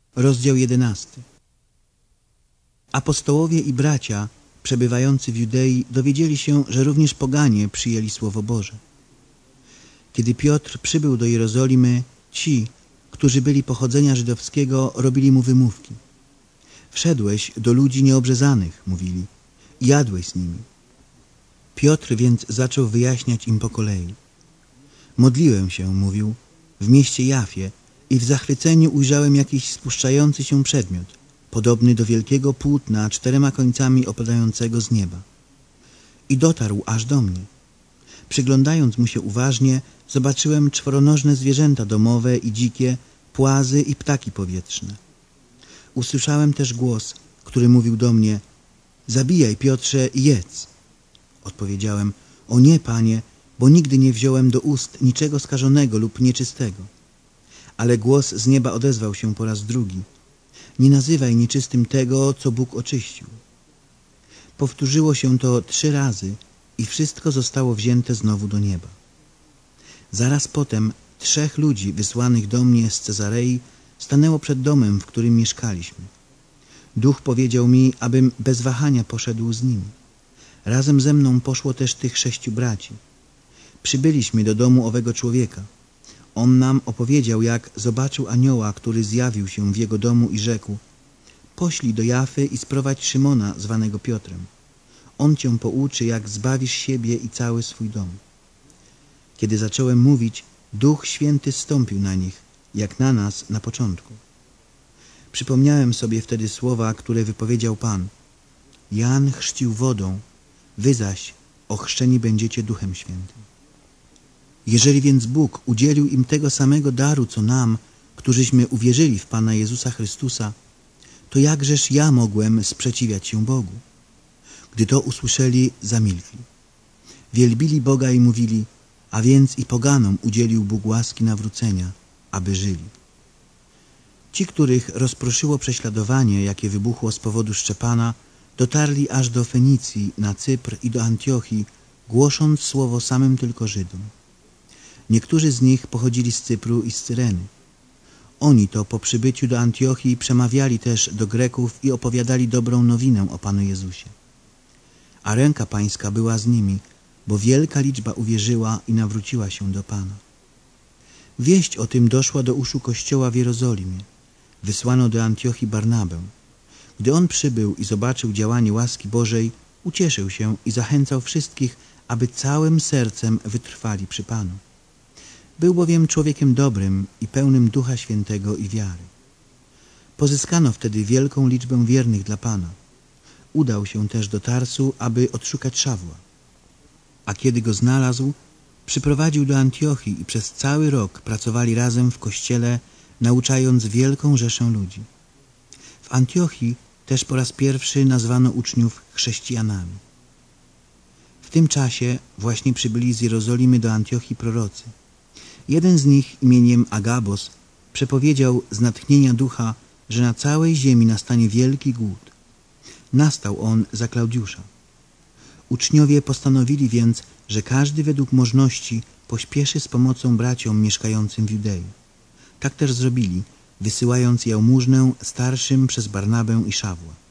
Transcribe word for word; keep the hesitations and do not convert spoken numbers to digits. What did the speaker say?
Rozdział jedenasty. Apostołowie i bracia przebywający w Judei dowiedzieli się, że również poganie przyjęli Słowo Boże. Kiedy Piotr przybył do Jerozolimy, ci, którzy byli pochodzenia żydowskiego, robili mu wymówki. Wszedłeś do ludzi nieobrzezanych, mówili, i jadłeś z nimi. Piotr więc zaczął wyjaśniać im po kolei. Modliłem się, mówił, w mieście Jafie i w zachwyceniu ujrzałem jakiś spuszczający się przedmiot, podobny do wielkiego płótna czterema końcami opadającego z nieba. I dotarł aż do mnie. Przyglądając mu się uważnie, zobaczyłem czworonożne zwierzęta domowe i dzikie, płazy i ptaki powietrzne. Usłyszałem też głos, który mówił do mnie: zabijaj, Piotrze, i jedz. Odpowiedziałem: o nie, Panie, bo nigdy nie wziąłem do ust niczego skażonego lub nieczystego. Ale głos z nieba odezwał się po raz drugi: nie nazywaj nieczystym tego, co Bóg oczyścił. Powtórzyło się to trzy razy i wszystko zostało wzięte znowu do nieba. Zaraz potem trzech ludzi wysłanych do mnie z Cezarei stanęło przed domem, w którym mieszkaliśmy. Duch powiedział mi, abym bez wahania poszedł z nimi. Razem ze mną poszło też tych sześciu braci. Przybyliśmy do domu owego człowieka. On nam opowiedział, jak zobaczył anioła, który zjawił się w jego domu i rzekł: poślij do Jafy i sprowadź Szymona, zwanego Piotrem. On cię pouczy, jak zbawisz siebie i cały swój dom. Kiedy zacząłem mówić, Duch Święty zstąpił na nich, jak na nas na początku. Przypomniałem sobie wtedy słowa, które wypowiedział Pan: Jan chrzcił wodą, wy zaś ochrzczeni będziecie Duchem Świętym. Jeżeli więc Bóg udzielił im tego samego daru, co nam, którzyśmy uwierzyli w Pana Jezusa Chrystusa, to jakżeż ja mogłem sprzeciwiać się Bogu? Gdy to usłyszeli, zamilkli. Wielbili Boga i mówili: a więc i poganom udzielił Bóg łaski nawrócenia, aby żyli. Ci, których rozproszyło prześladowanie, jakie wybuchło z powodu Szczepana, dotarli aż do Fenicji, na Cypr i do Antiochii, głosząc słowo samym tylko Żydom. Niektórzy z nich pochodzili z Cypru i z Cyreny. Oni to po przybyciu do Antiochii przemawiali też do Greków i opowiadali dobrą nowinę o Panu Jezusie. A ręka Pańska była z nimi, bo wielka liczba uwierzyła i nawróciła się do Pana. Wieść o tym doszła do uszu Kościoła w Jerozolimie. Wysłano do Antiochii Barnabę. Gdy on przybył i zobaczył działanie łaski Bożej, ucieszył się i zachęcał wszystkich, aby całym sercem wytrwali przy Panu. Był bowiem człowiekiem dobrym i pełnym Ducha Świętego i wiary. Pozyskano wtedy wielką liczbę wiernych dla Pana. Udał się też do Tarsu, aby odszukać Szawła. A kiedy go znalazł, przyprowadził do Antiochii i przez cały rok pracowali razem w kościele, nauczając wielką rzeszę ludzi. W Antiochii też po raz pierwszy nazwano uczniów chrześcijanami. W tym czasie właśnie przybyli z Jerozolimy do Antiochii prorocy. Jeden z nich imieniem Agabos przepowiedział z natchnienia ducha, że na całej ziemi nastanie wielki głód. Nastał on za Klaudiusza. Uczniowie postanowili więc, że każdy według możności pośpieszy z pomocą braciom mieszkającym w Judei. Tak też zrobili, wysyłając jałmużnę starszym przez Barnabę i Szawła.